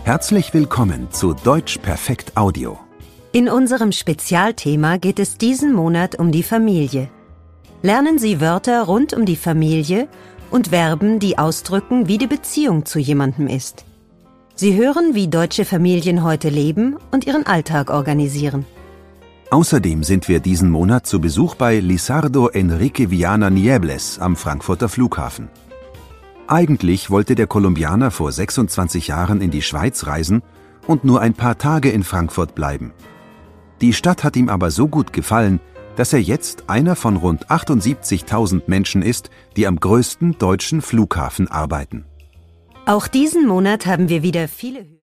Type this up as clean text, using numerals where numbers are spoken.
Herzlich willkommen zu Deutsch Perfekt Audio. In unserem Spezialthema geht es diesen Monat um die Familie. Lernen Sie Wörter rund um die Familie und Verben, die ausdrücken, wie die Beziehung zu jemandem ist. Sie hören, wie deutsche Familien heute leben und ihren Alltag organisieren. Außerdem sind wir diesen Monat zu Besuch bei Lizardo Enrique Viana Niebles am Frankfurter Flughafen. Eigentlich wollte der Kolumbianer vor 26 Jahren in die Schweiz reisen und nur ein paar Tage in Frankfurt bleiben. Die Stadt hat ihm aber so gut gefallen, dass er jetzt einer von rund 78.000 Menschen ist, die am größten deutschen Flughafen arbeiten. Auch diesen Monat haben wir wieder viele